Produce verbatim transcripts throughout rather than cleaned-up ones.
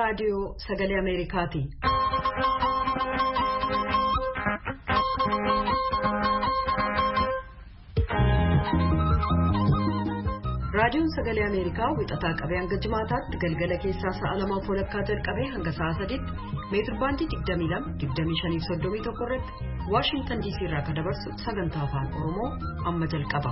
raadiyoo sagalee Ameerikaati. Raadiyoon sagalee Ameerikaa wixataa qabee hanga jimaataatti galgala keessaa sa'a lamaaf walakkaa jalqabee hanga sa'a sadiitti meetir baandii digdamii lama digdamii shanii fi soddomii tokko irratti Waashingtan D C irraa kan dabarsu sagantaa afaan Oromoo amma jalqaba.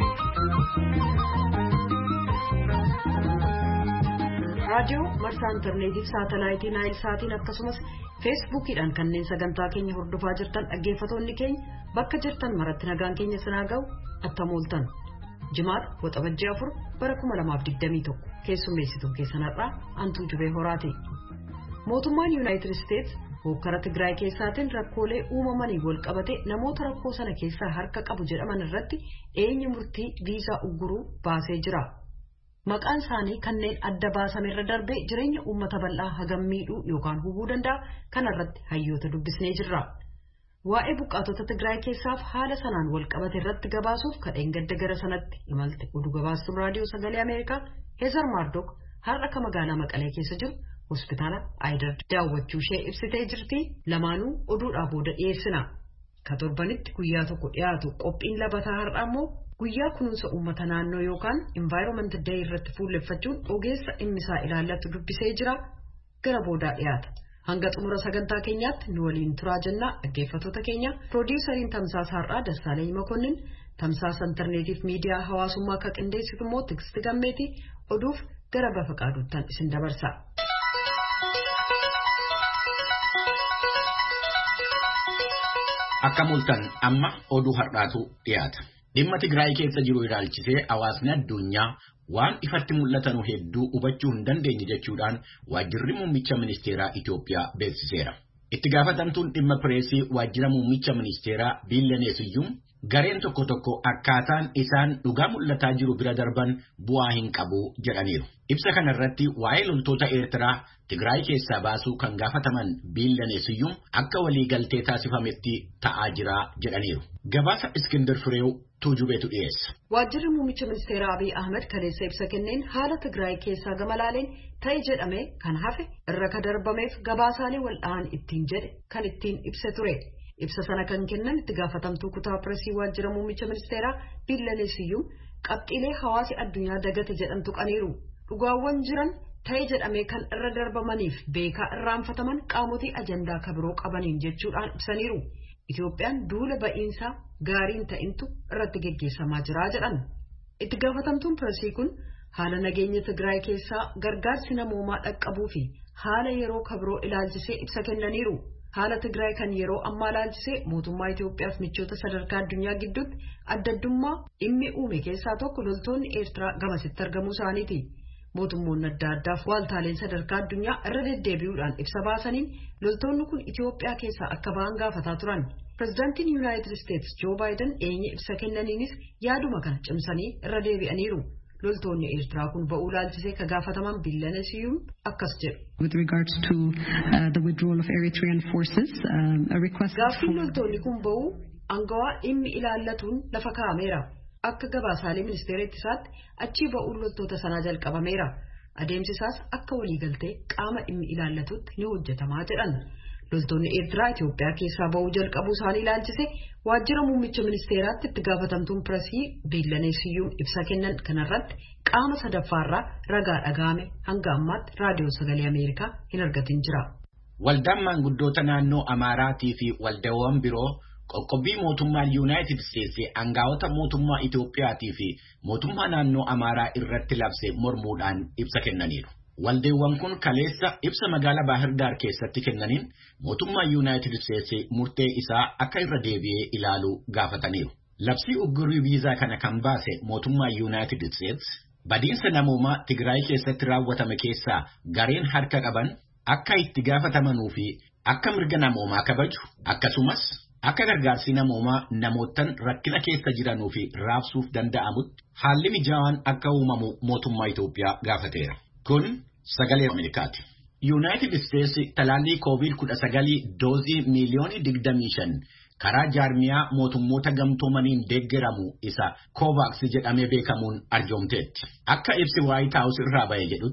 Raadiyoo marsaa intarneetii saatalaayitii naayil saatiin akkasumas feesbuukiidhaan kanneen sagantaa keenya hordofaa jirtan dhaggeeffatoonni keenya bakka jirtan maratti nagaan keenya sinaa ga'u attamooltan. Jimaata waxabajjii afur bara kuma lamaaf digdamii tokko keessummeessituun keessanarraa Antuu Jubee Horaati. Mootummaan Yuunaayitid Isteets hokkara Tigraay keessaatiin rakkoolee uumamanii wal qabate namoota rakkoo sana keessaa harka qabu jedhaman irratti eenyu murtii viizaa ugguruu baasee jira. Maqaan isaanii kanneen adda baasamerra darbee jireenya uummata bal'aa hagam miidhuu yookaan hubuu danda'a kanarratti hayyoota dubbisnee jirra. Waa'ee buqqaatota Tigraay keessaaf haala sanaan wal qabate irratti gabaasuuf kadheen gadda gara sanatti imalte oduu gabaastuun raadiyoo sagalee Ameerikaa Heezar Maardook har'a ka magaalaa Maqalee keessa jiru hospitaala Aayidar daawwachuu ishee ibsitee jirti. Lamaanuu oduudhaa booda dhiyeessina. Ka torbanitti guyyaa tokko dhiyaatu qophiin labataa har'aa immoo guyyaa kunuunsa uummata naannoo yookaan Environment Day irratti fuulleffachuun ogeessa dhimmisaa ilaallatu dubbisee jira. Gara boodaa dhiyaata. Hanga xumura sagantaa keenyaatti nu waliin turaa jennaa dhaggeeffattoota keenya. Piroodyusariin Tamsaasa har'aa Dassaaleny Makonnin, Tamsaasa intarneetiif miidiyaa hawaasummaa akka qindeessitu immoo Tiksiti Gammeeti. Oduuf gara bafa qaaduuttan isin dabarsa. Akka mul'atan amma oduu har'aatu dhiyaata. Dhimma Tigraay keessa jiru ilaalchisee hawaasni addunyaa waan ifatti mul'atanu hedduu hubachuu hin dandeenye jechuudhaan waajjirri muummicha ministeeraa Itoophiyaa beeksiseera. Itti gaafatamtuun dhimma pireesii waajjira muummicha ministeeraa Biilanee Siyyum gareen tokko tokko akkaataan isaan dhugaa mul'ataa jiru bira darban bu'aa hin qabu jedhaniiru. Ibsa kanarratti waa'ee loltoota Eertiraa Tigraay keessaa baasuu kan gaafataman Biilanee Siyyum akka waliigaltee taasifametti ta'aa jira jedhaniiru. Gabaasa Iskindar Fireew Tuujubeetu dhiyeessa. Waajjirri muummicha ministeeraa Abiy Ahmed kaleessa ibsa kenneen haala Tigraay keessaa gamalaaleen ta'e jedhamee kan hafe irra ka darbameef gabaasaalee walda'an ittiin jedhe kan ittiin ibsa ture. Ibsa sana kan kennan itti gaafatamtuu kutaa pireesii waajjira muummicha ministeeraa Biilanee Siyyum qabxiilee hawaasi addunyaa dagate jedhan tuqaniiru. Dhugaawwan jiran ta'e jedhamee kan irra darbamaniif beekaa irraanfataman qaamotii ajandaa kabiroo qabaniin jechuudhaan ibsaniiru. Itoophiyaan duula ba'iinsaa gaariin ta'intu irratti geggeessamaa jira jedhan. Itti gaafatamtuun pireesii kun haala nageenya Tigraay keessaa gargaarsi namoomaa dhaqqabuu fi haala yeroo kabiroo ilaalchisee ibsa kennaniiru. Haala Tigraay kan yeroo ammaa ilaalchisee mootummaa Itoophiyaaf michoota sadarkaa addunyaa gidduutti adda addummaa dhimmi uume keessaa tokko loltoonni Eertiraa gamasitti argamuu isaaniiti. Mootummoonni adda addaaf waaltaaleen sadarkaa addunyaa irra deddeebi'uudhaan ibsa baasaniin loltoonni kun Itoophiyaa keessaa akka ba'an gaafataa turan. Pireezidaantiin Yuunaayitid Isteets Joo Baayiden eenye ibsa kennaniinis yaaduma kana cimsanii irra deebi'aniiru. Loltoonni Eertiraa kun ba'uu ilaalchisee ka gaafataman Biilanee Siyyum akkas jedhu. With regards to uh, the withdrawal of Eritrean forces, um, a request. Gaaffiin loltoonni kun ba'uu angawaa dhimmi ilaallatuun lafa kaa'ameera. Akka gabaasaalee ministeera ittisaatti achii ba'uun loltoota sanaa jalqabameera. Adeemsi isaas akka waliigaltee qaama dhimmi ilaallatutti ni hojjetamaa jedhan. Loltoonni Eertiraa Itoophiyaa keessaa ba'uu jalqabuu isaanii ilaalchise waajjira muummicha ministeeraatti itti gaafatamtuun pireesii Biilanee Siyyum ibsa kennan kanarratti qaama sadaffaarraa ragaa dhaga'ame hanga ammaatti raadiyoo sagalee Ameerikaa hin argatin jira. Waldaan maanguddoota naannoo Amaaraatii fi waldaawwan biroo qoqqobbii mootummaa Yuunaayitid Isteetsi aangaa'ota mootummaa Itoophiyaatii fi mootummaa naannoo Amaaraa irratti labse mormuudhaan ibsa kennaniiru. Waldeewwan kun kaleessa ibsa magaalaa Baahirdaar keessatti kennaniin mootummaa Yuunaayitid Isteetsi murtee isaa akka irra deebi'ee ilaalu gaafataniiru. Labsii uggurrii viizaa kana kan baase mootummaa Yuunaayitid Isteetsi badiinsa namoomaa Tigraay keessatti raawwatame keessaa gareen harka qaban akka itti gaafatamanuu fi akka mirga namoomaa kabaju akkasumas akka gargaarsi namoomaa namootan rakkina keessa jiranuu fi raabsuuf danda'amutti haalli mijaawaan akka uumamu mootummaa Itoophiyaa gaafateera. Kun sagalee Ameerikaati. Yuunaayitid Isteetsi talaallii koovid kudha sagal doozii miiliyoonii digdamii shan karaa jaarmiyaa mootummoota gamtoomaniin deeggaramu isa COVAX jedhamee beekamuun arjoomteetti. Akka ibsi White House irraa ba'e jedhutti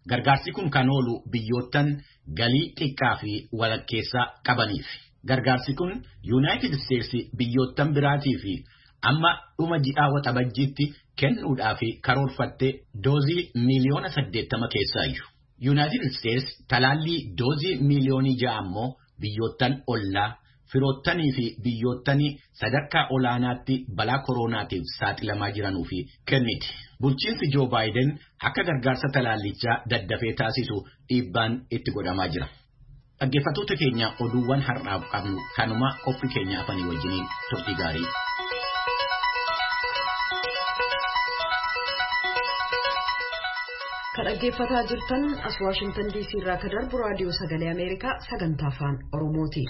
Gargaarsi kun kan oolu biyyoottan galii xiqqaa fi walakkeessaa qabaniif. Gargaarsi kun United States biyyoottan biraatii fi amma dhuma ji'aa waxabajjiitti kennuudhaaf karoorfattee doozii miiliyoona saddeettama keessaayyuu. United States talaallii doozii miiliyoonii ja'a ammoo biyyoottan ollaa, firoottanii fi biyyoottan sadarkaa olaanaatti balaa kooronaatiif saaxilamaa jiranuu fi kenniti. Bulchiinsi Joe Biden akka gargaarsa talaallichaa daddafee taasisu dhiibbaan itti godhamaa jira. Dhaggeeffattoota keenya oduuwwan har'aaf qabnu kanuma qophii keenya afanii wajjiniin turtii gaarii. Kan dhaggeeffataa jirtan as Washington D C irraa kan darbu raadiyoo sagalee Ameerikaa sagantaa afaan Oromooti.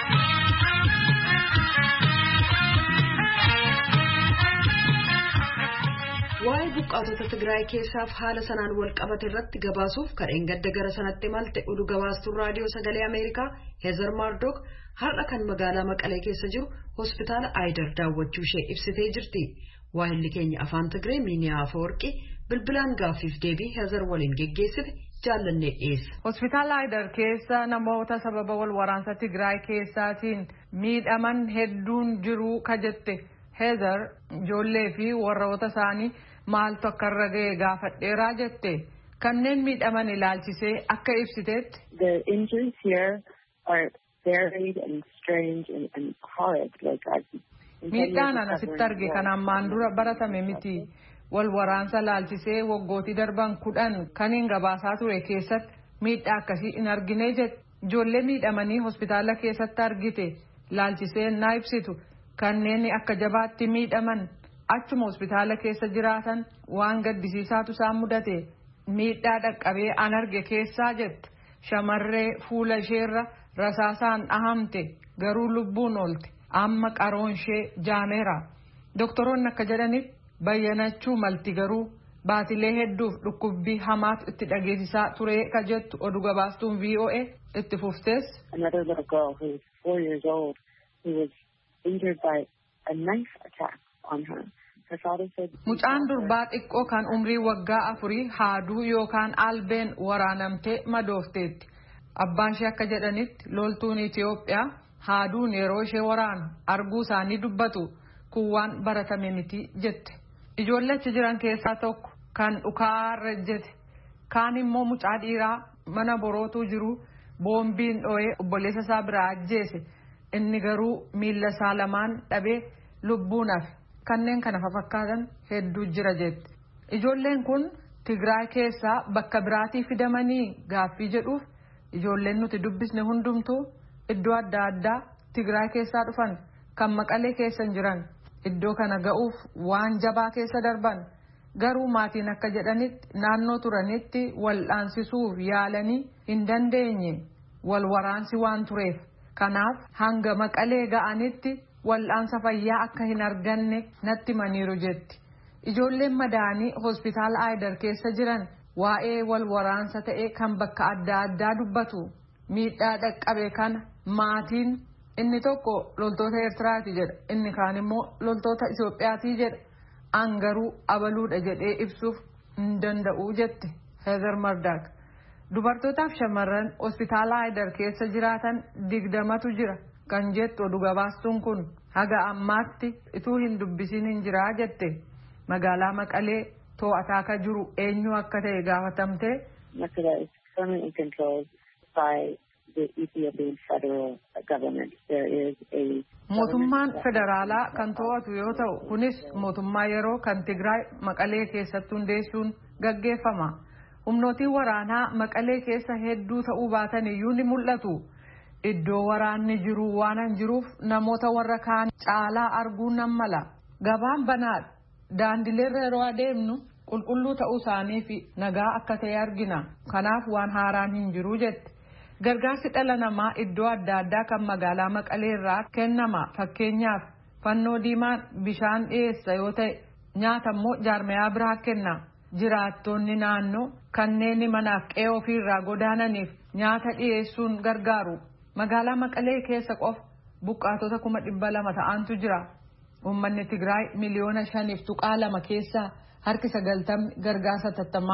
Waa'ee buqqaatota Tigraay keessaaf haala sanaan wal qabate irratti gabaasuuf kadheen gadda gara sanatti malte oduu gabaastuun raadiyoo sagalee Ameerikaa Heather Murdock har'a kan magaalaa Maqalee keessa jiru hospitaala Aayidar daawwachuu ishee ibsitee jirti. Waa'illi keenya afaan Tigree Miiniyaa Afawarqii bilbilaan gaaffiif deebii Heather waliin geggeessite jaallannee dhiyeessa. Hospitaala Aayidar keessa namoota sababa wal waraansa Tigraay keessaatiin miidhaman hedduun jiru ka jette Heather ijoollee fi warroota isaanii maaltu akka irra ga'e gaafadheeraa jette. Kanneen miidhaman ilaalchisee akka ibsiteetti. The injuries here are varied and strange and, and horrid. Like I've Miidhaan asitti arge kan ammaan dura baratame miti. Wal waraansa laalchisee waggootii darban kudhan kan hin gabaasaa ture keessatti miidhaa akkasii hin argine jette. Ijoollee miidhamanii hospitaala keessatti argite laalchisee naa ibsitu. Kanneen akka jabaatti miidhaman achuma hospitaala keessa jiraatan waan gaddisiisaatu isaan mudate miidhaa dhaqqabee an arge keessaa jette. Shamarree fuula isheerra rasaasaan dhahamte garuu lubbuun oolte amma qaroon ishee jaameera. Doktoroonni akka jedhanitti bayyanachuu malti garuu baatilee hedduuf dhukkubbii hamaatu itti dhageessisaa ture ka jettu oduu gabaastuun V O A itti fuftees. Another little girl who was four years old who was injured by a knife attack on her. Her father said. Mucaan durbaa xiqqoo kan umrii waggaa afurii haaduu yookaan albeen waraanamtee madoofteetti. Abbaan ishee akka jedhanitti loltuun Itiyoophiyaa haaduun yeroo ishee waraanu arguu isaanii dubbatu kun waan baratame miti jette. Ijoollee achi jiran keessaa tokko kan dhukaarra jette kaan immoo mucaa dhiiraa mana borootuu jiru boombiin dho'ee obboleessa isaa biraa ajjeese inni garuu miilla isaa lamaan dhabee lubbuun hafe. Kanneen kana fakkaatan hedduu jira jette. Ijoolleen kun Tigraay keessaa bakka biraatii fidamanii gaaffii jedhuuf ijoolleen nuti dubbisne hundumtuu iddoo adda addaa Tigraay keessaa dhufan kan Maqalee keessa jiran iddoo kana ga'uuf waan jabaa keessa darban garuu maatiin akka jedhanitti naannoo turanitti wal'aansisuuf yaalanii hin dandeenye wal waraansi waan tureef kanaaf hanga Maqalee ga'anitti wal'aansa fayyaa akka hin arganne natti maniiru jetti. Ijoolleen madaanii hospitaala Aayidar keessa jiran waa'ee wal waraansa ta'e kan bakka adda addaa dubbatu miidhaa dhaqqabe kana maatiin inni tokko loltoota Eertiraati jedha inni kaan immoo loltoota Itoophiyaati jedha an garuu abaluudha jedhee ibsuuf hin danda'u jette Heather Murdock. Dubartootaaf shamarran hospitaala Aayidar keessa jiraatan digdamatu jira kan jettu oduu gabaastuun kun haga ammaatti ituu hin dubbisiin hin jiraa jette. Magaalaa Maqalee to'ataa akka jiru eenyu akka ta'e gaafatamte. Maqalee is permanently controlled by the Ethiopian federal government. There is a mootummaan federaalaa kan to'atu yoo ta'u kunis mootummaa yeroo kan Tigraay Maqalee keessatti hundeessuun gaggeeffama. Humnootiin waraanaa Maqalee keessa hedduu ta'uu baatan iyyuu ni mul'atu. Iddoo waraanni jiru waan jiruuf namoota warra kaan caalaa arguun nan mala. Gabaan banaadha. Daandileerra yeroo adeemnu qulqulluu ta'uu isaanii fi nagaa akka ta'e argina. Kanaaf waan haaraan hin jiru jette. Gargaarsi dhala namaa iddoo adda addaa kan magaalaa Maqalee irraa kennama. Fakkeenyaaf fannoo diimaan bishaan dhiyeessa yoo ta'e nyaata immoo jaarmayaa biraa kenna. Jiraattonni naannoo kanneen manaaf qe'ee ofiirraa godaananiif nyaata dhiyeessuun gargaaru. Magaalaa Maqalee keessa qofa buqqaatota kuma dhibba lama ta'antu jira. Uummanni Tigraay miliyoona shaniif tuqaa lama keessaa harki sagaltamni gargaarsa tattamaa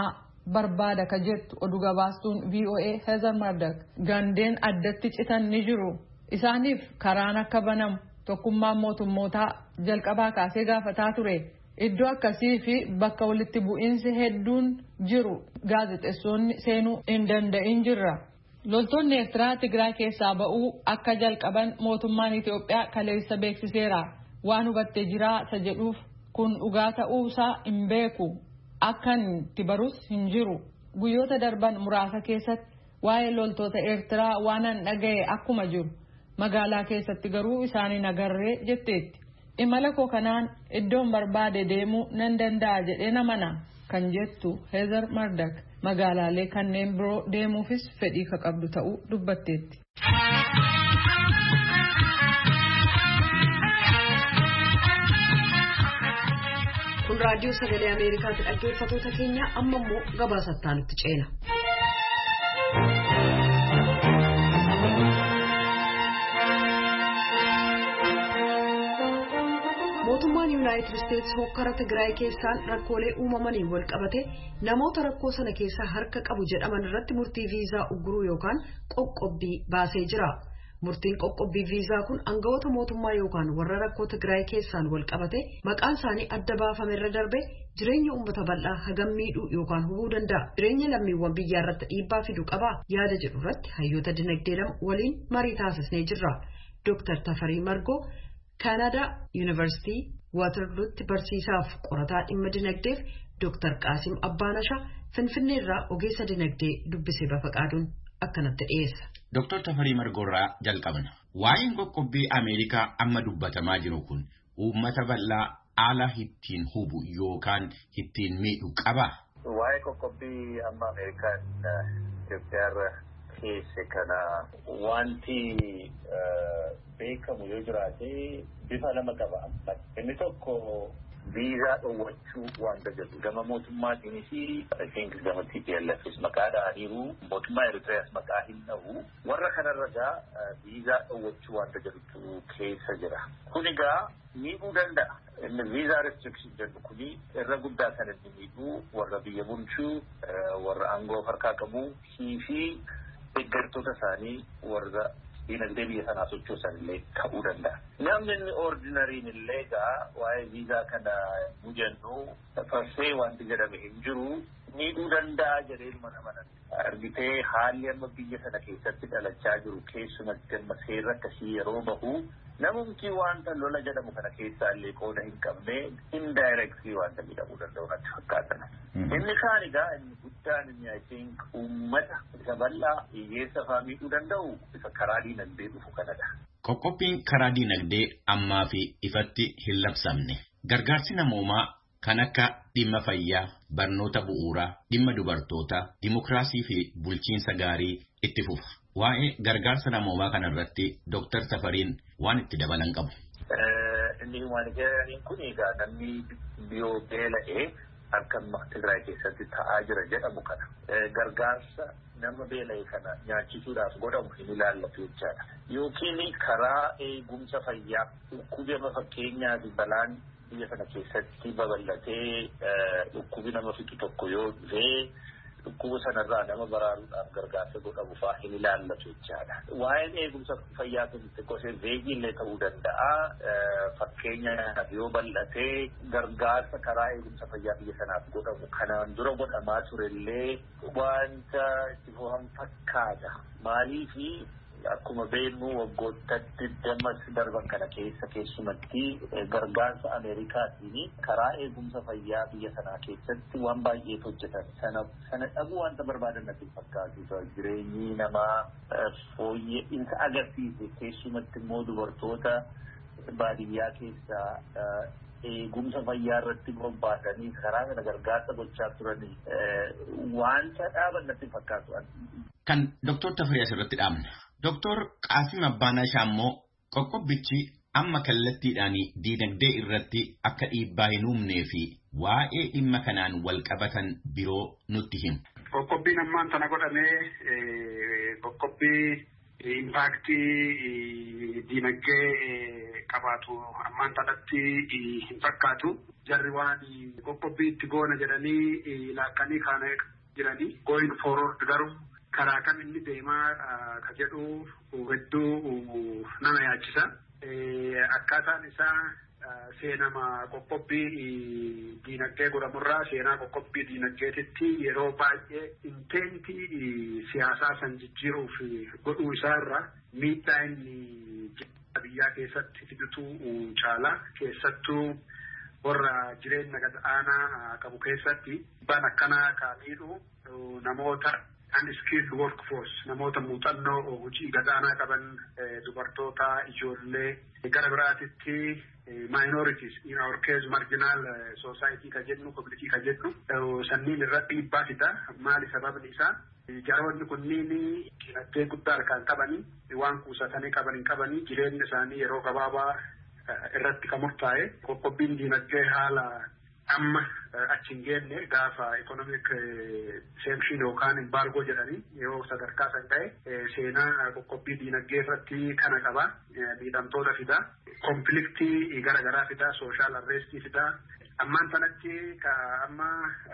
barbaada ka jettu oduu gabaastuun V O A Heather Murdock gandeen addatti citan ni jiru. Isaaniif karaan akka banamu tokkummaan mootummootaa jalqabaa kaasee gaafataa ture. Iddoo akkasii fi bakka walitti bu'iinsi hedduun jiru gaazexeessonni seenuu hin danda'in jirra. Loltoonni Eertiraa Tigraay keessaa ba'uu akka jalqaban mootummaan Itoophiyaa kaleessa beeksiseera. Waan hubattee jiraa isa jedhuuf kun dhugaa ta'uusaa hin beeku. Akkan itti barus hin jiru. Guyyoota darban muraasa keessatti waa'ee loltoota Eertiraa waanan dhaga'e akkuma jiru. Magaalaa keessatti garuu isaanii nagarree jetteetti. Imala koo kanaan iddoon barbaade deemuu nan danda'a jedhee namana kan jettu Heather Murdock magaalaalee kanneen biroo deemuufis fedhii ka qabdu ta'uu dubbatteetti. Kun raadiyoo sagalee Ameerikaatti dhaggeeffattoota keenya amma immoo gabaasattaan itti ceena. Mootummaan Yuunaayitid Isteetsi hokkara Tigraay keessaan rakkoolee uumamaniin wal qabate namoota rakkoo sana keessaa harka qabu jedhaman irratti murtii viizaa ugguruu yookaan qoqqobbii baasee jira. Murtiin qoqqobbii viizaa kun aangawoota mootummaa yookaan warra rakkoo Tigraay keessaan wal qabate maqaan isaanii adda baafame irra darbe jireenya uummata bal'aa hagam miidhuu yookaan hubuu danda'a. Jireenya lammiiwwan biyyaa irratti dhiibbaa fidu qaba yaada jedhu irratti hayyoota dinagdee lama waliin marii taasisnee jirra. Dooktar Tafarii Margoo Canada University Waterlootti barsiisaaf qorataa dhimma dinagdeef Dooktar Qaasim Abbaanashaa Finfinnee irraa ogeessa dinagdee dubbisee bafaqaaduun akkanatti dhiyeessa. Dooktar Tafarii Margoorraa jalqabna. Waa'een qoqqobbii Ameerikaa amma dubbatamaa jiru kun uummata bal'aa haala ittiin hubu yookaan ittiin miidhu qaba. Waa'ee qoqqobbii amma Ameerikaan Itoophiyaarra keessa kana wanti beekamu yoo jiraate bifa lama qaba. Inni tokko viizaa dhoowwachuu wanta jedhu gama mootummaatiin fi I think gama T P L F maqaa dhahaniiru mootummaa Eritreeyaas maqaa hin dhahu warra kanarra gaa viizaa dhoowwachuu wanta jedhutu keessa jira. Kun egaa miidhuu danda'a. Inni viizaa restriction jedhu kuni irra guddaa kan inni miidhuu warra biyya bulchuu warra aangoo harkaa qabu fi deeggartoota isaanii warra dinagdee biyya sanaa sochoosan illee ta'uu danda'a. Namni inni ordinariin illee egaa waa'ee viizaa kana mujennu farsee wanti jedhame hin jiru miidhuu danda'a jedhee mana manan. Argitee haalli amma biyya sana keessatti dhalachaa jiru keessumatti amma seerri akkasii yeroo bahu namumti wanta lola jedhamu kana keessaa illee qooda hin qabne indirectly wanta jedhamuu danda'u natti fakkaatan. Inni kaan egaa inni guddaan inni I think uummata isa bal'aa hiyyeessa fa'aa miidhuu danda'u isa karaa diinagdee dhufu kanadha. Qoqqobbiin karaa diinagdee ammaa fi ifatti hin labsamne. Gargaarsi namoomaa kan akka dhimma fayyaa, barnoota bu'uuraa, dhimma dubartootaa, dimokiraasii fi bulchiinsa gaarii itti fufa. Waa'ee gargaarsa namoomaa kanarratti Dooktar Tafariin waan itti dabalan qabu. Inni waan jedhaniin kun egaa namni biyoo beela'ee akka Tigraay keessatti ta'aa jira jedhamu kana. Gargaarsa nama beela'e kana nyaachisuudhaaf godhamu hin ilaallatu jechaadha. Yookiin karaa eegumsa fayyaa dhukkuba fakkeenyaa fi balaan biyya kana keessatti babal'atee dhukkubi nama fixu tokko yoo dhufee dhukkuba sanarraa nama baraaruudhaaf gargaarsa godhamu fa'aa hin ilaallatu jechaadha. Waa'een eegumsa fayyaa kun xiqqoosee veegii illee ta'uu danda'a. Fakkeenya yoo bal'atee gargaarsa karaa eegumsa fayyaa biyya sanaaf godhamu kanaan dura godhamaa turellee wanta itti fuhan fakkaata. Maaliifi akkuma beeknu waggoota digdamas darban kana keessa keessumatti gargaarsa Ameerikaatiin karaa eegumsa fayyaa biyya sanaa keessatti waan baay'ee hojjetan sana sana dhabuu wanta barbaadan natti fakkaatu. Jireenyi namaa fooyya'insa agarsiise keessumatti immoo dubartoota baadiyyaa keessaa eegumsa fayyaa irratti bobbaasanii karaa kana gargaarsa gochaa turanii wanta dhaaban natti fakkaatu. Kan Dooktar Tafarii asirratti dhaabna. Dooktar Qaasim Abbaanashaa immoo qoqqobbichi amma kallattiidhaan diinagdee irratti akka dhiibbaa hin uumnee fi waa'ee dhimma kanaan wal qabatan biroo nutti himu. Qoqqobbiin ammaan tana godhamee qoqqobbii impaaktii diinagdee qabaatu ammaan tanatti hin fakkaatu. Jarri waan qoqqobbii itti goona jedhanii laakkanii kaana jiranii going forward garuu karaa kam inni deemaa ka jedhu hedduu nama yaachisa. Akkaataan isaa seenama qoqqobbii diinagdee godhamurraa seenaa qoqqobbii diinagdeetitti yeroo baay'ee inteentii siyaasaa san jijjiiruuf godhuu isaarra miidhaa inni biyyaa keessatti fidutu caala keessattuu warra jireenya gad aanaa qabu keessatti ban akkanaa kaamiidhu namoota unskilled workforce namoota muuxannoo hojii gad aanaa qaban dubartoota ijoollee gara biraatitti minorities in our case marginal society ka jennu community ka jennu sanniin irratti dhiibbaa fida. Maali sababni isaa? Jaroonni kunniin dinagdee guddaa harkaan qabanii waan kuusatanii qaban hin qabanii jireenya isaanii yeroo gabaabaa irratti kan murtaa'e qoqqobbiin dinagdee haala amma achi hin geenne gaafa economic sanction yookaan embargo jedhanii yoo sadarkaa san ta'e seenaa qoqqobbii dinagdee irratti kana qaba. Miidhamtoota fida, konfliktii garaagaraa fida, social unrest fida. Ammaan sanatti ka amma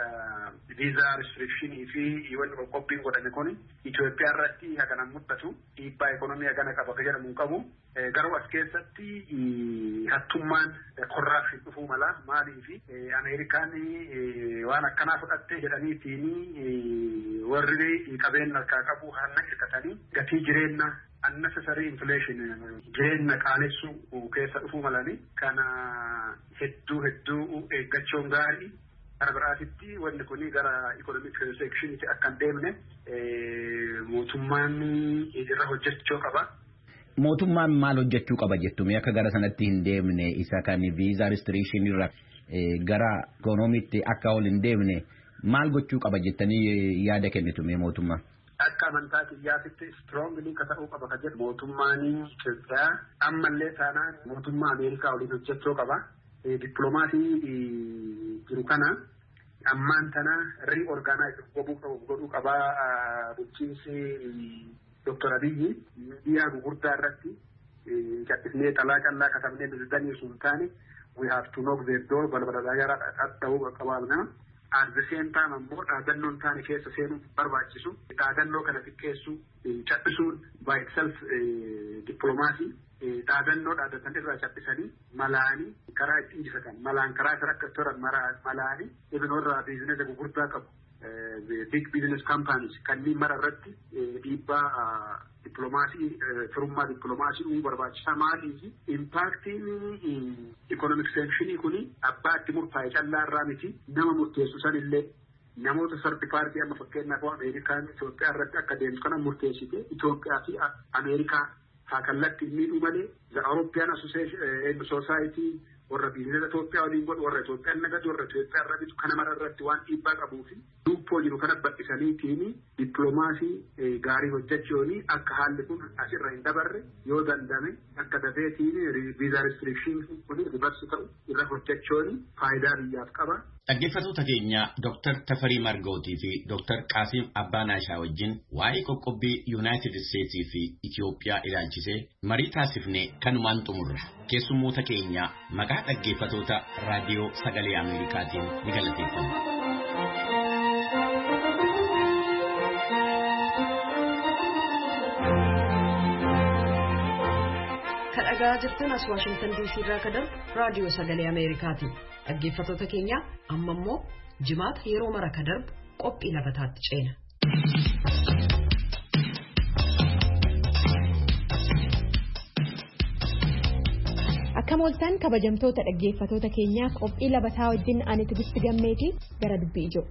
visa restriction fi wanni qoqqobbiin godhame kun Itoophiyaa irratti hagana mul'atu dhiibbaa ekonomii hagana qaba ka jedhamu qabu. Garuu as keessatti hattummaan korraafii dhufuu mala maaliifi Ameerikaan waan akkanaa fudhattee jedhaniitiin warri qabeenya harkaa qabu hanna hirkatanii gatii jireenya unnecessary inflation jireenya qaalessuu keessa dhufuu malanii kana hedduu hedduu eeggachuun gaarii. Gara biraatitti wanni kuni gara economic sectioniti akka hin deemne mootummaan irra hojjechuu qaba. Mootummaan maal hojjechuu qaba jettume akka gara sanatti hin deemne isa kan visa restriction irra gara economitti akka ol hin deemne maal gochuu qaba jettanii yaada kennitume mootummaa? Akka amantaa kiyyaatitti strongly ka ta'uu qaba ka jedhu mootummaan Itoophiyaa ammallee taanaan mootummaa Ameerikaa waliin hojjechuu qaba. Dippiloomaasii jiru kana ammaan tana reorganize godhuu qaba bulchiinsi Doctor Abiyyi miidiyaa gurguddaa irratti gadhisnee xalaa callaa katabnee bilisanii sun taane we have to knock their door balbala gara dhadha'uu qabaabna. At the same time ammoo dhaadannoon taane keessa seenuu barbaachisu dhaadannoo kana xiqqeessuu cabbisuun by itself dippiloomaasii dhaadannoo dhaadatan irraa cabisanii malaanii karaa itti injifatan malaan karaa isa akka toran malaanii ibinoorraa biizinesa gurguddaa qabu. Big business companies kanneen mara irratti dhiibbaa dippiloomaasii firummaa dippiloomaasii uumuu barbaachisaa maaliifi impaaktiin economic sanctionii kuni abbaa itti murtaa'e callaa irraa miti nama murteessu sanillee namoota sardi paartii amma fakkeenyaaf Ameerikaan Itoophiyaa irratti akka deemtu kana murteessite Itoophiyaa fi Ameerikaa haa kallattii miidhuu malee the European Association Society warra biizinesa Itoophiyaa waliin godhu warra Itoophiyaan nagadu warra Itoophiyaa irra bitu kana mara irratti waan dhiibbaa qabuu fi duubboo jiru kana bal'isaniitiin dippiloomaasii gaarii hojjechuun akka haalli kun asirra hin dabarre yoo dandame akka dafeetiin visa restriction kun rivarsi ta'u irra hojjechuun faayidaa biyyaaf qaba. Dhaggeeffattoota keenya Doctor Tafarii Margootii fi Doctor Qaasim Abbaanaashaa wajjin waa'ee qoqqobbii United States fi Itoophiyaa ilaalchisee marii taasifne kanumaan xumurra. Keessummoota keenya maqaa dhaggeeffattoota raadiyoo sagalee Ameerikaatiin ni galateeffanna. Kadhagaa jirtan as Washington D C irraa kadar raadiyoo sagalee Ameerikaati. Dhaggeeffattoota keenya amma immoo jimaata yeroo mara kadarbu qophii labataatti ceena. Akka mooltan kabajamtoota dhaggeeffattoota keenyaa qophii labataa wajjin ani Tigisti Gammeetii gara dubbii ijoo.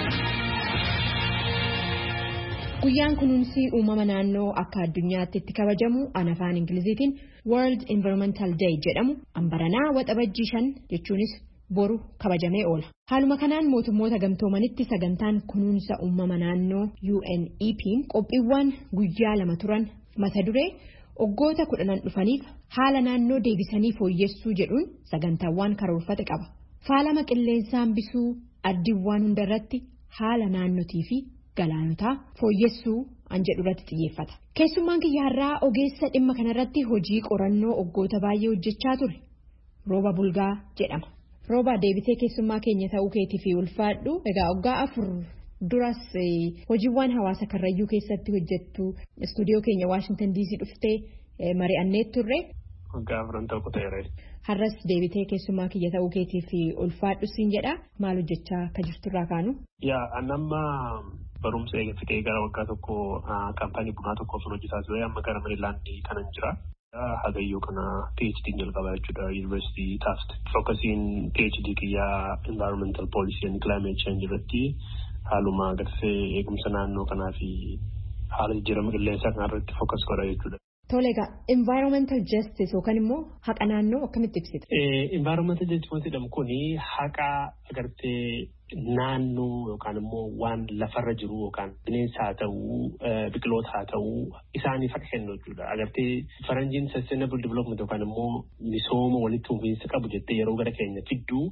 Guyyaan kunuunsi uumama naannoo akka addunyaatti itti kabajamu afaan Ingiliziitiin World Environmental Day jedhamu ambaranaa waxabajjii shan jechuunis boru kabajamee oola. Haaluma kanaan mootummoota gamtoomanitti sagantaan kunuunsa uumama naannoo U N E P'n qophiiwwan guyyaa lama turan mata duree waggoota kudhanan dhufaniif haala naannoo deebisanii fooyyessuu jedhuun sagantaawwan karoorfate qaba. Faalama qilleensaa hambisuu addiiwwan hundarratti haala naannotii fi galaanotaa fooyyessuu an jedhu irratti xiyyeeffata. Keessummaan kiyyaarraa ogeessa dhimma kanarratti hojii qorannoo waggoota baay'ee hojjechaa ture. Rooba Bulgaa jedhama. Rooba deebisee keessummaa keenya ta'uu keetii fi ulfaadhu egaa waggaa afur duras hojiiwwan hawaasa karrayyuu keessatti hojjettu istuudiyoo keenya Waashingtan D C dhuftee mari'annee turre. Gaafran tokko ta'eera. Har'as deebitee keessumaa kiyya ta'uu keetii fi ulfaadhu siin jedha maal hojjechaa akka jirturraa kaanu. Yaa annamma barumsa eegalee gara waggaa tokko kaampaanii bunaa tokko osoo hojjetaa ture amma gara Meerilaandii kanan jira. Hagayyoo kana PhD jalqabaa jechuudha University Taft. Focusing PhD kiyyaa Environmental Policy and Climate Change irratti haaluma agarsiisee eegumsa naannoo kanaa fi haala jijjiirama qilleensaa kana irratti focus godha jechuudha. Tole egaa environmental justice yookaan immoo haqa naannoo akkamitti ibsita? Environmental justice jedhamu kuni haqa agartee naannoo yookaan immoo waan lafarra jiru yookaan bineensa haa ta'uu biqiloota haa ta'uu isaaniif haqa kennu jechuudha. Agartee faranjiin sustainable development yookaan immoo misooma walitti fufiinsa qabu jettee yeroo gara keenya fidduu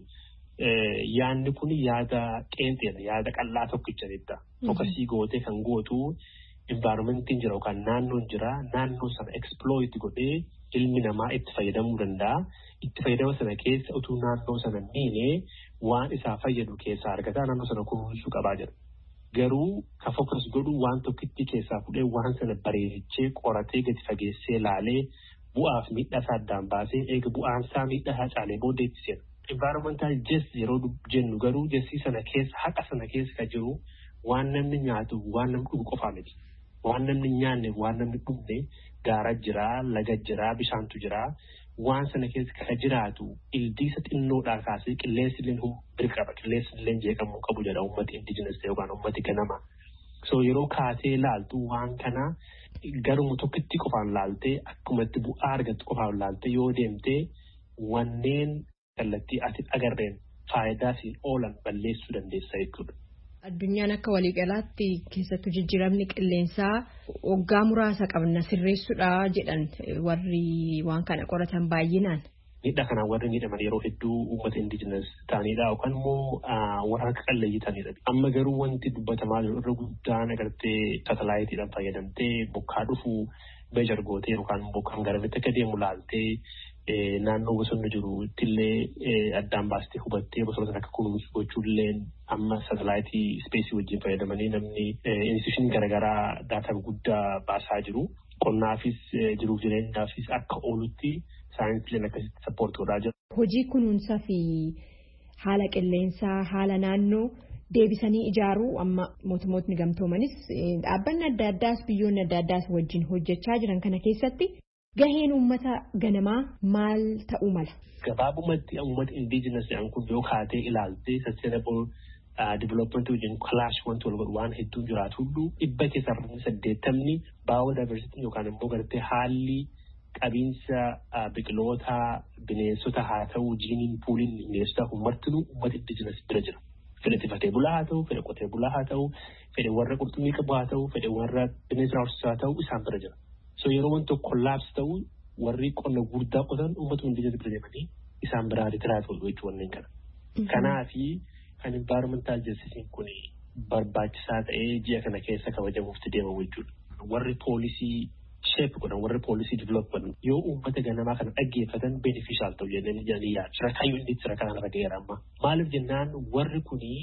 yaadni kun yaada qeenxeedha yaada qal'aa tokkicha jedha. Fokasii gootee kan gootu environmentiin jira yookaan naannoon jira naannoo sana exploit godhee ilmi namaa itti fayyadamuu danda'a. Itti fayyadama sana keessa utuu naannoo sana miinee waan isaa fayyadu keessaa argataa naannoo sana kunuunsuu qabaa jira. Garuu ka focus godhu waan tokkitti keessaa fudhee waan sana bareechee qoratee gadi fageessee laalee bu'aaf miidhaa isaa addaan baasee eega bu'aan isaa miidhaa isaa caalee booda itti seena. Environmental justice yeroo jennu garuu justice sana keessa haqa sana keessa ka jiru waan namni nyaatu waan namni dhugu qofaa miti. Waan namni nyaanne waan namni dhugne gaara jira laga jira bishaantu jira waan sana keessa ka jiraatu ildiisa xinnoodhaa kaasee qilleensi illee birqaba qilleensi illee jeeqamuu qabu jedha uummati indigenous yookaan uummati ganama. So yeroo kaasee laaltu waan kana garuma tokkitti qofaan laaltee akkumatti bu'aa argattu qofaan laaltee yoo deemtee wanneen kallattii ati agarreen faayidaa fi oolan balleessuu dandeessa jechuudha. Addunyaan akka waliigalaatti keessattuu jijjiiramni qilleensaa waggaa muraasa qabna sirreessuudha jedhan warri waan kana qoratan baay'inaan. Miidhaa kanaan warri miidhaman yeroo hedduu uummata indigenous ta'anidha yookaan immoo warra akka qalleeyyii ta'anidha. Amma garuu wanti dubbatamaa jiru irra guddaan agartee saatalaayitiidhaan fayyadamtee bokkaa dhufuu meeshar gootee yookaan bokkaan garamitti akka deemu laaltee naannoo bosonni jiru ittillee addaan baastee hubattee bosona sana akka kunuunsu gochuullee amma satalaayitii ispeesii wajjin fayyadamanii namni instituushinii garaagaraa daataa guddaa baasaa jiru. Qonnaafis jiruuf jireenyaafis akka oolutti saayinsiileen akkasitti sappoorti godhaa jira. Hojii kunuunsaa fi haala qilleensaa haala naannoo deebisanii ijaaruu amma mootummootni gamtoomanis dhaabbanni adda addaas biyyoonni adda addaas wajjin hojjechaa jiran kana keessatti. Gaheen uummata ganamaa maal ta'uu mala? Gabaabumatti uummata indigenous jedhan kun yoo kaatee ilaaltee sustainable development wajjin clash wanti wal godhu waan hedduu jiraatu hunduu dhibba keessaa saddeettamni biodiversity yookaan immoo gartee haalli qabiinsa biqiloota bineensota haa ta'u jiiniin puuliin bineensota uummatinu uummata indigenous bira jira. Fedhe tifatee bulaa haa ta'u, fedhe qotee bulaa haa ta'u, fedhe warra qurxummii qabu haa ta'u, fedhe warra bineensa horsiisaa haa ta'u isaan bira jira. So yeroo wanti tokko kollaapsi ta'u warri qonna guddaa qotan uummata indigenous bira deemanii isaan biraa ritiraat godhu jechuu wanneen kana. Kanaafi kan environmental justice kun barbaachisaa ta'ee ji'a kana keessa kabajamuutti deemamu jechuudha. Warri poolisii shape godhan warri poolisii develop godhan yoo uummata ganamaa kana dhaggeeffatan beneficial ta'u jennaan jedhanii yaadu. Sarakaayyuu inni sarakkaa kana rageera amma. Maaliif jennaan warri kunii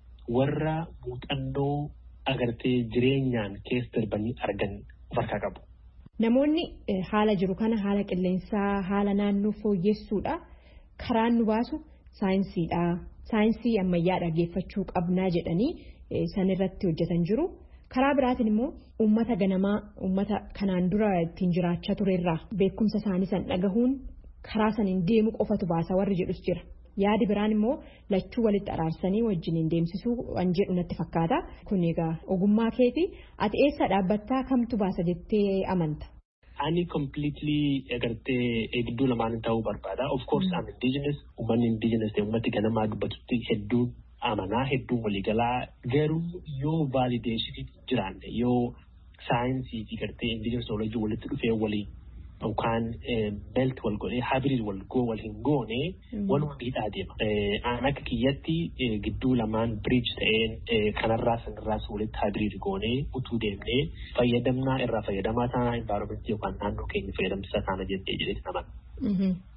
warra muuxannoo agartee jireenyaan keessa darbanii argan of harkaa qabu. Namoonni haala jiru kana haala qilleensaa haala naannoo fooyyessuudha karaan nu baasu saayinsiidha. Saayinsii ammayyaa dhaggeeffachuu qabnaa jedhanii san irratti hojjetan jiru. Karaa biraatiin immoo uummata ganamaa uummata kanaan dura ittiin jiraachaa turerraa beekumsa isaanii san dhagahuun karaa saniin deemu qofatu baasa warri jedhus jira. Yaadi biraan immoo lachuu walitti araarsanii wajjiniin deemsisuu waan jedhu natti fakkaata. Kun egaa ogummaa keeti ati eessa dhaabbattaa kamtu baasa jettee amanta? Ani completely agartee gidduu lamaan ta'uu barbaada. Of course I'm indigenous. Uummanni indigenous ta'e uummati ganamaa dubbatutti hedduu amanaa hedduu waliigalaa garuu yoo validation jiraanne yoo saayinsii fi gartee indigenous knowledge walitti dhufee walii yookaan belt wal godhee hybrid wal goo wal hin goone waluma miidhaa deema. Aan akka kiyyatti gidduu lamaan bridge ta'een kanarraa sanarraas walitti hybrid goonee utuu deemnee fayyadamnaa irraa fayyadamaa taanaa environment yookaan naannoo keenya fayyadamsisaa taana jettee jedhetti naman.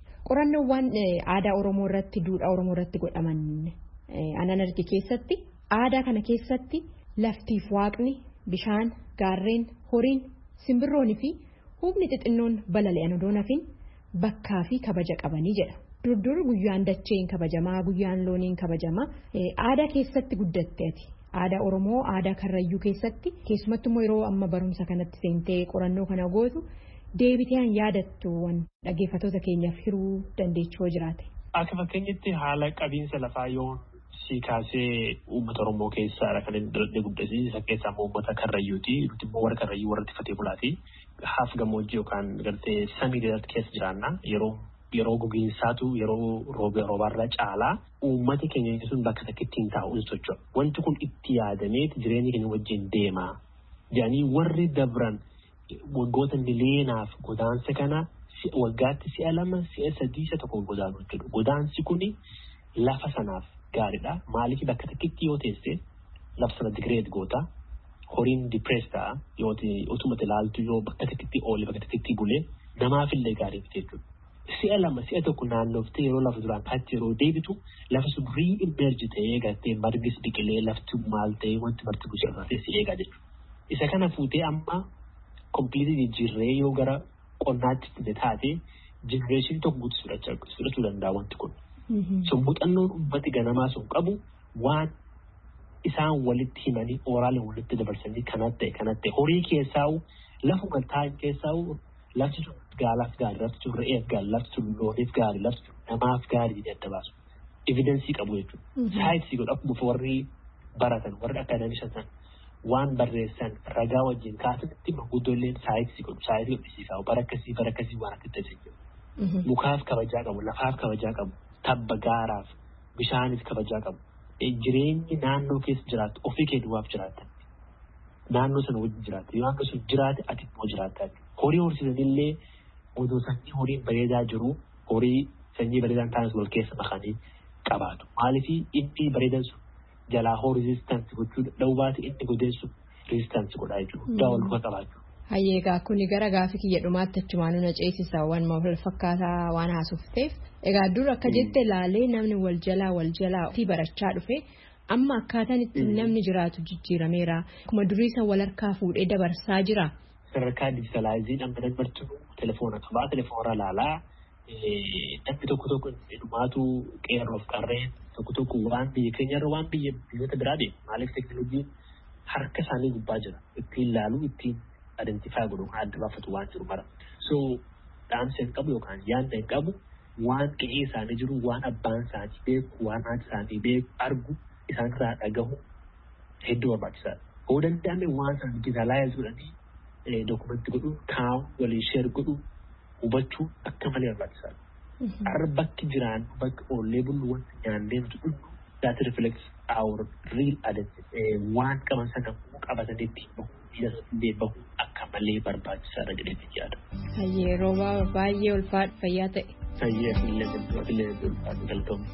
Qorannoowwan aadaa Oromoo irratti duudhaa Oromoo irratti godhaman anan arge keessatti aadaa kana keessatti laftiif waaqni bishaan gaarreen horiin simbirroonii fi hubni xixinnoon balali'an odoo nafin bakkaa fi kabaja qabanii jedha. Durdur guyyaan dacheen kabajamaa guyyaan looniin kabajamaa aadaa keessatti guddatteeti. Aadaa Oromoo aadaa Karrayyuu keessatti keessumattuu yeroo amma barumsa kanatti seentee qorannoo kana gootu deebitee yaadattu waan dhaggeeffattoota keenyaaf hiruu dandeechuu jiraate. Akka fakkeenyatti haala qabiinsa lafaa yoo si kaasee uummata Oromoo keessaa kan inni dalagde guddisii isa keessaa immoo uummata Karrayyuuti. Nuti immoo warra Karrayyuu warra tiffatee bulaati. Haaf gammoojjii yookaan gartee samii irratti keessa jiraanna yeroo yeroo gogiinsaatu yeroo roobarra caalaa uummati keenya sun bakka takkitti hin taa'u hin socho'u. Wanti kun itti yaadamee jireenya keenya wajjin deemaa. Jaanii warri dabran waggoota miliyoonaaf godaansa kana waggaatti si'a lama si'a sadii isa tokko godaanu jedhu. Godaansi kuni lafa sanaaf gaariidha. Maaliif bakka takkitti yoo teesse lafa sana digireet goota horiin dipirees ta'a yoo utuma ilaaltu yoo bakka takkitti oole bakka takkitti bulee namaafillee gaarii miti jechuudha. Si'a lama si'a tokko naannooftee yeroo lafa duraan kaatti yeroo deebitu lafa sun rii-immerji ta'ee gartee margis biqilee lafti maal ta'ee wanti marti busheeffatee si eegaa jechuudha. Isa kana fuutee amma kompiliitii jijjiirree yoo gara qonnaatti fide taate jenereeshinii tokko guutuu fudhachuu danda'a wanti kun. So muuxannoon uummati ganamaa sun qabu waan isaan walitti himanii oraalee walitti dabarsanii kanatti ta'e kanatti ta'e horii keessaa lafuma taa'an keessaa lafti sun gaalaaf gaarii lafti sun re'eef gaarii lafti sun looniif gaarii lafti sun namaaf gaarii jedhee adda baasu. Evidensii qabu jechuudha. Saayinsii godhu akkuma warri baratan warri akaadaamisan waan barreessan ragaa wajjin kaasanitti manguddooleen saayinsii godhu saayinsii godhisiisaa bara akkasii bara akkasii waan akka ta'e jechuudha. Mukaaf kabajaa qabu lafaaf kabajaa qabu tabba gaaraaf bishaanis kabajaa qabu. Jireenyi naannoo keessa jiraatu ofii kee duwwaaf jiraatan naannoo sana wajjin jiraatu yoo akka sun jiraate ati immoo jiraata. Horii horsiisanillee odoo sanyii horiin bareedaa jiru horii sanyii bareedaan taanis wal keessa makanii qabaatu. Maaliif inni bareedan sun jalaa hoo rezistaansi gochuu dha'uu baate inni godeessu rezistaansi godhaa jechuudha. Guddaa wal duka qabaachuu. Hayyeegaa kuni gara gaafii kiyya dhumaatti achumaan na ceesisa waan wal fakkaataa waan haasofteef. Egaa dur akka jette ilaalee namni wal jalaa wal jalaa fi barachaa dhufe amma akkaataan itti namni jiraatu jijjiirameera. Akkuma duriisa wal harkaa fuudhee dabarsaa jira. Sadarkaa dijitaalaayiziin amma nambartu telefoona qabaa telefoona laalaa namni tokko tokko dhumaatu qeerroof qarreen tokko tokko waan biyya keenyarra waan biyya biyyoota biraa deemu maaliif teekinooloojiin harka isaanii gubbaa jira ittiin laaluu ittiin identify godhu adda baafatu waan jiru mara. So dhaamsa hin qabu yookaan yaadda hin qabu waan qe'ee isaanii jiru waan abbaan isaanii beeku waan haati isaanii beeku argu isaanirraa dhagahu hedduu barbaachisaadha. Hoo danda'ame waan sana dijitaalaayiz godhanii dokumentii godhuun kaa'uun waliin sheer godhuun hubachuu akka malee barbaachisaadha. Har'a bakki jiraan bakka oollee bullu wanti nyaannee nuti dhugnu that reflects our real identity. Waan qaban sana qabatanii ittiin bahu dhiirasillee bahu akka malee barbaachisaadha jedhee yaada. Hayyee roobaa baay'ee ulfaadha fayyaa ta'e. Hayyee fillee fillee ulfaadha galtoomne.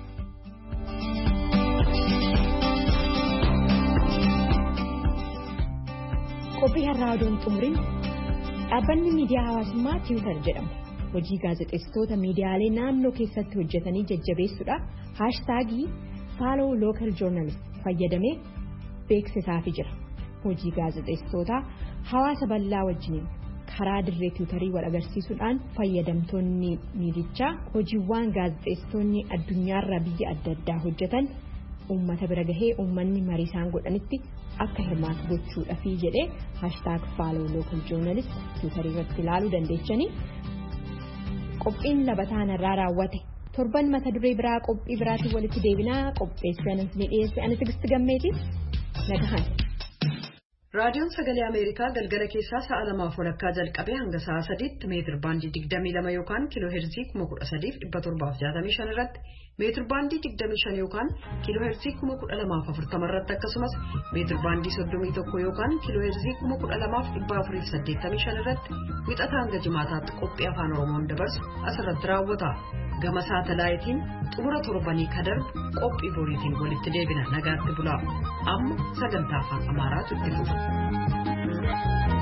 Qophii har'aa oduun xumuriin dhaabbanni miidiyaa hawaasummaa Tiwiitar jedhamu hojii gaazexeessitoota miidiyaalee naannoo keessatti hojjetanii jajjabeessuudhaaf haashtaagii faaloo lookal joornaalist fayyadamee beeksisaafii jira. Hojii gaazexeessitoota hawaasa bal'aa wajjiniin karaa dirree Tiwiitarii wal agarsiisuudhaan fayyadamtoonni miidichaa hojiiwwan gaazexeessitoonni addunyaarraa biyya adda addaa hojjetan uummata bira gahee uummanni marii isaan godhanitti akka hirmaatu gochuudhaafi jedhee haashtaag faaloo lookal joornaalist Tiwiitarii irratti ilaaluu dandeechanii qophiin labataan irraa raawwate torban mata duree biraa qophii biraatiin walitti deebinaa qopheessanis ni dhiyeesse ani Tigisti Gammeeti nagahan. Raadiyoon Sagalee Ameerikaa galgala keessaa sa'a lamaaf walakkaa jalqabee hanga sa'a sadiitti meetir baandii digdamii lama yookaan kiiloo heerzii kuma kudha sadiif dhibba torbaaf jaatamii shan irratti meetir baandii digdamii shan yookaan kiiloo heerzii kuma kudha lamaaf afurtama irratti akkasumas meetir baandii soddomii tokko yookaan kiiloo heerzii kuma kudha lamaaf dhibba afuriif saddeettamii shan irratti wixataa hanga jimaataatti qophii afaan Oromoon dabarsu asirratti raawwata. Gama saatalaayitiin xumura torbanii kadarbu qophii boriitiin walitti deebina nagaatti bulaa amma sagantaa afaan Amaaraatu itti fufa.